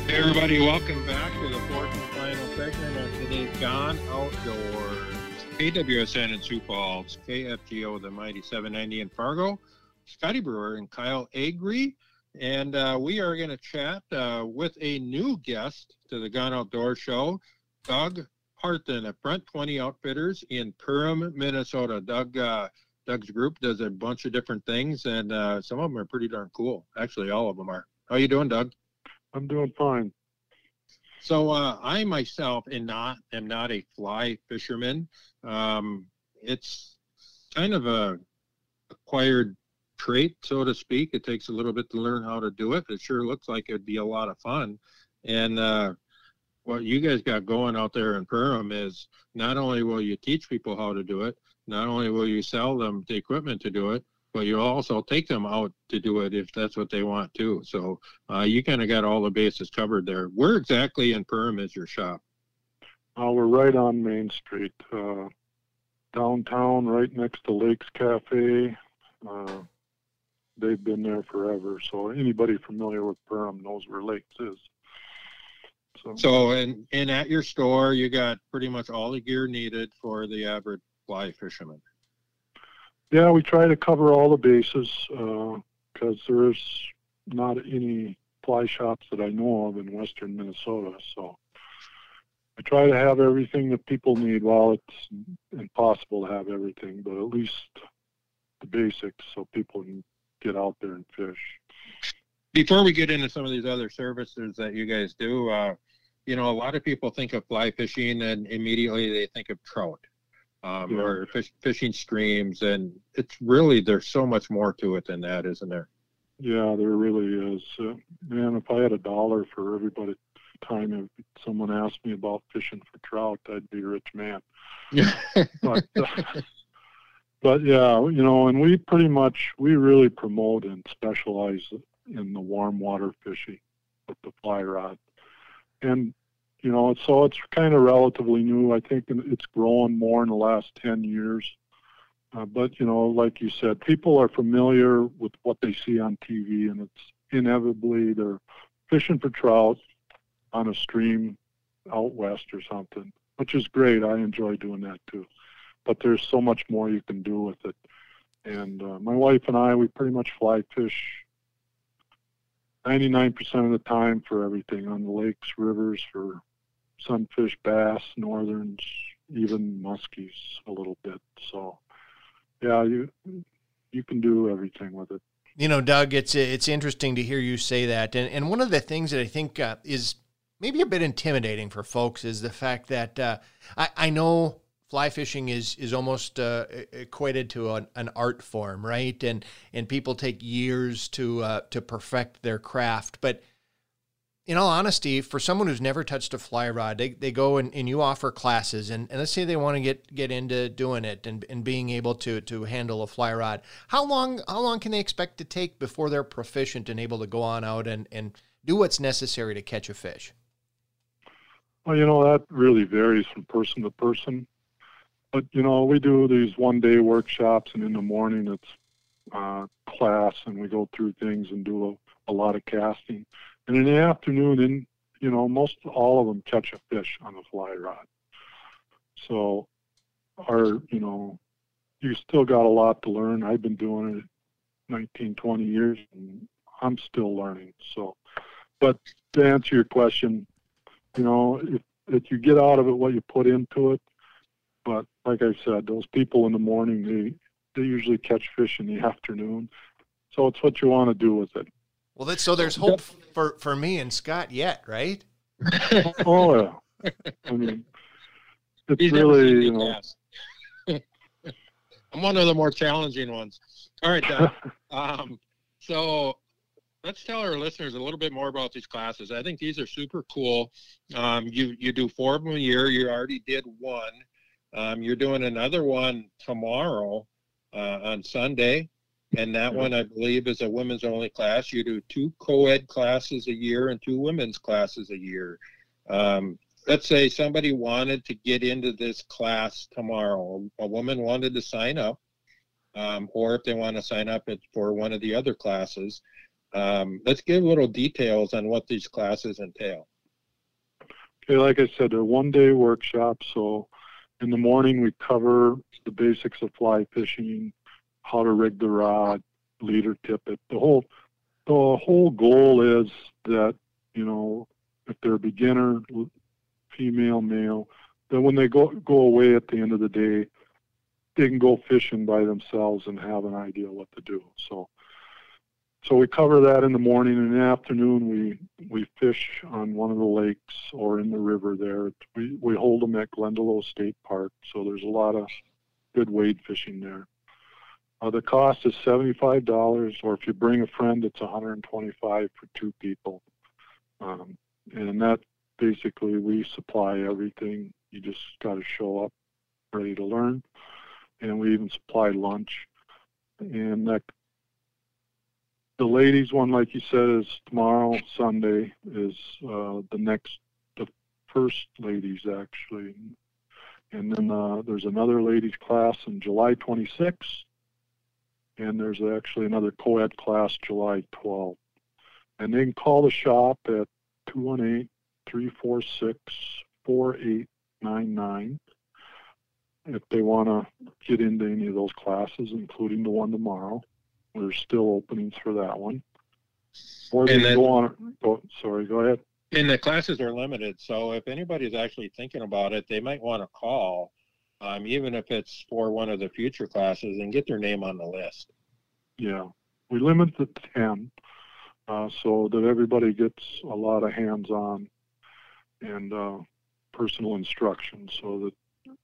Hey everybody, welcome back to the fourth and final segment of today's Gone Outdoors. KWSN in Sioux Falls, KFGO the Mighty 790 in Fargo, Scotty Brewer and Kyle Agri. And we are going to chat with a new guest to the Gone Outdoors show, Doug Harton of Front 20 Outfitters in Perham, Minnesota. Doug's group does a bunch of different things, and some of them are pretty darn cool. Actually, all of them are. How you doing, Doug? I'm doing fine. So I myself am not a fly fisherman. It's kind of a acquired trait, so to speak. It takes a little bit to learn how to do it. It sure looks like it'd be a lot of fun. And what you guys got going out there in Perham is not only will you teach people how to do it, not only will you sell them the equipment to do it, but you also take them out to do it if that's what they want to. So you kind of got all the bases covered there. Where exactly in Perham is your shop? We're right on Main Street, downtown, right next to Lakes Cafe. They've been there forever, so anybody familiar with Perham knows where Lakes is. So and at your store, you got pretty much all the gear needed for the average fly fisherman. Yeah, we try to cover all the bases because there's not any fly shops that I know of in western Minnesota. So I try to have everything that people need. While it's impossible to have everything, but at least the basics so people can get out there and fish. Before we get into some of these other services that you guys do, a lot of people think of fly fishing and immediately they think of trout. Or fishing streams, and it's really, there's so much more to it than that, isn't there? Yeah, there really is. Man, if I had $1 for everybody time if someone asked me about fishing for trout, I'd be a rich man. but yeah, and we really promote and specialize in the warm water fishing with the fly rod. And so it's kind of relatively new. I think it's grown more in the last 10 years. But, like you said, people are familiar with what they see on TV, and it's inevitably they're fishing for trout on a stream out west or something, which is great. I enjoy doing that too. But there's so much more you can do with it. And my wife and I, we pretty much fly fish 99% of the time for everything on the lakes, rivers, for sunfish, bass, northerns, even muskies a little bit. So, yeah, you can do everything with it. Doug, it's interesting to hear you say that. And one of the things that I think is maybe a bit intimidating for folks is the fact that I know fly fishing is almost equated to an art form, right? And people take years to perfect their craft. But in all honesty, for someone who's never touched a fly rod, they go and you offer classes, and let's say they want to get into doing it and being able to handle a fly rod. How long can they expect to take before they're proficient and able to go on out and do what's necessary to catch a fish? Well, that really varies from person to person. But, we do these one-day workshops, and in the morning it's class, and we go through things and do a lot of casting. And in the afternoon, most all of them catch a fish on the fly rod. So, you still got a lot to learn. I've been doing it 19, 20 years, and I'm still learning. So, but to answer your question, if you get out of it what you put into it, but like I said, those people in the morning, they usually catch fish in the afternoon. So it's what you want to do with it. Well, there's hope for me and Scott yet, right? Oh, yeah. I mean, it's He's really, I'm one of the more challenging ones. All right, so let's tell our listeners a little bit more about these classes. I think these are super cool. You do 4 of them a year. You already did one. You're doing another one tomorrow on Sunday. And that one, I believe, is a women's only class. You do 2 co-ed classes a year and 2 women's classes a year. Let's say somebody wanted to get into this class tomorrow. A woman wanted to sign up, or if they want to sign up for one of the other classes, Let's give little details on what these classes entail. Okay, like I said, they're one-day workshops. So in the morning, we cover the basics of fly fishing, how to rig the rod, leader tippet. The whole goal is that, if they're a beginner, female, male, that when they go away at the end of the day, they can go fishing by themselves and have an idea what to do. So we cover that in the morning. In the afternoon, we fish on one of the lakes or in the river there. We hold them at Glendalough State Park, so there's a lot of good wade fishing there. The cost is $75, or if you bring a friend, it's $125 for 2 people. And that basically, we supply everything. You just got to show up ready to learn. And we even supply lunch. And the ladies one, like you said, is tomorrow, Sunday, is the first ladies, actually. And then there's another ladies class on July 26th. And there's actually another co-ed class July 12th. And they can call the shop at 218-346-4899 if they want to get into any of those classes, including the one tomorrow. There's still openings for that one. Or they go on. Go ahead. And the classes are limited, so if anybody's actually thinking about it, they might want to call, even if it's for one of the future classes, and get their name on the list. Yeah, we limit to 10, so that everybody gets a lot of hands-on and personal instruction, so that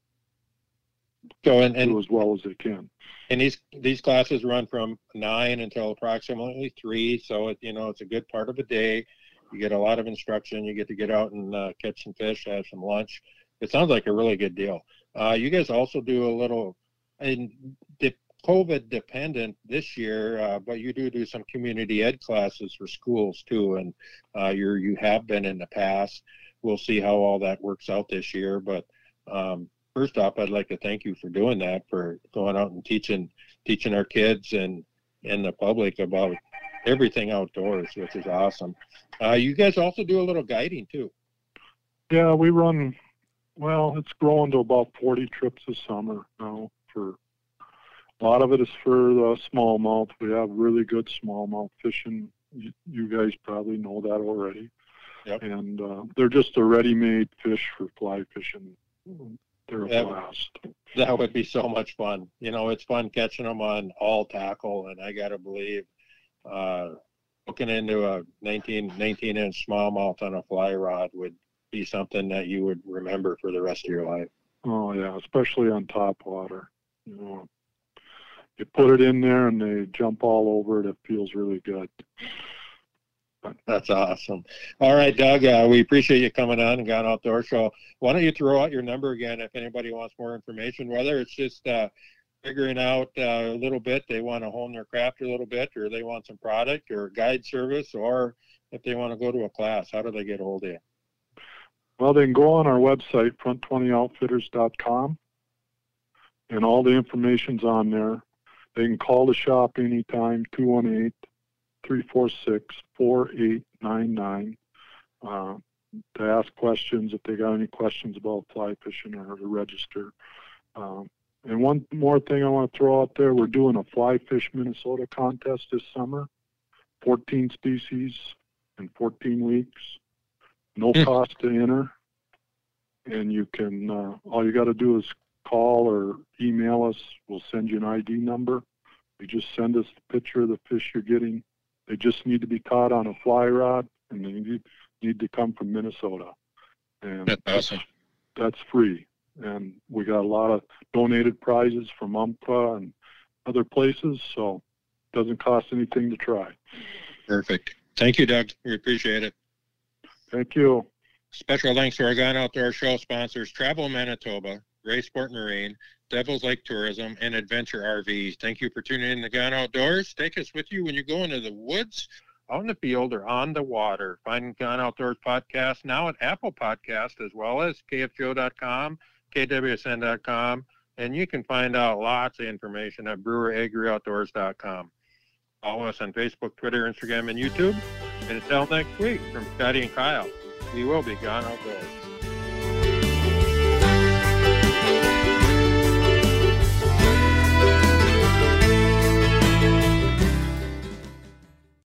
do as well as they can. And these classes run from 9 until approximately 3, so it's a good part of the day. You get a lot of instruction. You get to get out and catch some fish, have some lunch. It sounds like a really good deal. You guys also do a little, and COVID dependent this year, but you do some community ed classes for schools too, and you have been in the past. We'll see how all that works out this year, but first off, I'd like to thank you for doing that, for going out and teaching our kids and the public about everything outdoors, which is awesome. You guys also do a little guiding too. Yeah, we run. Well, it's growing to about 40 trips a summer now. For a lot of it is for the smallmouth. We have really good smallmouth fishing. You guys probably know that already. Yep. And they're just a ready-made fish for fly fishing. They're a blast. That would be so much fun. It's fun catching them on all tackle, and I got to believe hooking into a 19-inch smallmouth on a fly rod would be something that you would remember for the rest of your life. Oh, yeah, especially on top water. You put it in there and they jump all over it. It feels really good. That's awesome. All right, Doug, we appreciate you coming on and Gone Outdoors Show. Why don't you throw out your number again if anybody wants more information, whether it's just figuring out a little bit, they want to hone their craft a little bit, or they want some product or guide service, or if they want to go to a class. How do they get a hold of you? Well, they can go on our website, front20outfitters.com, and all the information's on there. They can call the shop anytime, 218-346-4899, to ask questions if they got any questions about fly fishing or to register. And one more thing I want to throw out there, we're doing a Fly Fish Minnesota contest this summer, 14 species in 14 weeks, no cost to enter. And you can, all you got to do is call or email us. We'll send you an ID number. You just send us the picture of the fish you're getting. They just need to be caught on a fly rod, and they need to come from Minnesota. And that's awesome. That's free. And we got a lot of donated prizes from UMPA and other places, so it doesn't cost anything to try. Perfect. Thank you, Doug. We appreciate it. Thank you. Special thanks to our Gone Outdoors Show sponsors, Travel Manitoba, Gray Sport Marine, Devil's Lake Tourism, and Adventure RV. Thank you for tuning in to Gone Outdoors. Take us with you when you go into the woods, out in the field, or on the water. Find Gone Outdoors podcast now at Apple Podcast, as well as KFGO.com, KWSN.com, and you can find out lots of information at BrewerAgriOutdoors.com. Follow us on Facebook, Twitter, Instagram, and YouTube. And until next week, from Scotty and Kyle, we will be gone outdoors.